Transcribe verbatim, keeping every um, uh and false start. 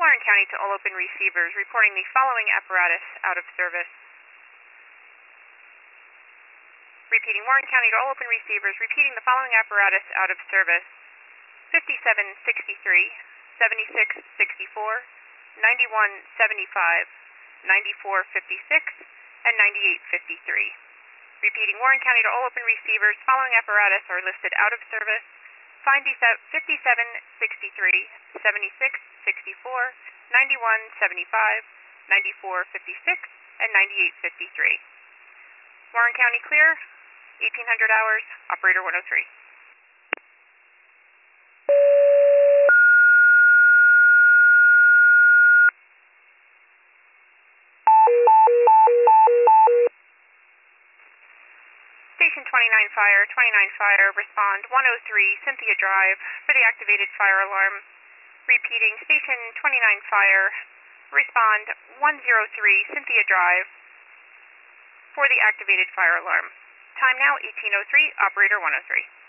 Warren County to all open receivers, reporting the following apparatus out of service. Repeating, Warren County to all open receivers, repeating the following apparatus out of service. fifty-seven sixty-three, seventy-six sixty-four, ninety-one seventy-five, ninety-four fifty-six, and ninety-eight fifty-three. Repeating, Warren County to all open receivers, following apparatus are listed out of service. fifty-seven sixty-three, seventy-six sixty-four, ninety-one seventy-five, ninety-four fifty-six, and ninety-eight fifty-three. Warren County clear, eighteen hundred hours, operator one oh three. Station twenty-nine Fire, twenty-nine Fire, respond one oh three Cynthia Drive for the activated fire alarm. Repeating, Station twenty-nine Fire, respond one oh three Cynthia Drive for the activated fire alarm. Time now eighteen oh three, operator one oh three.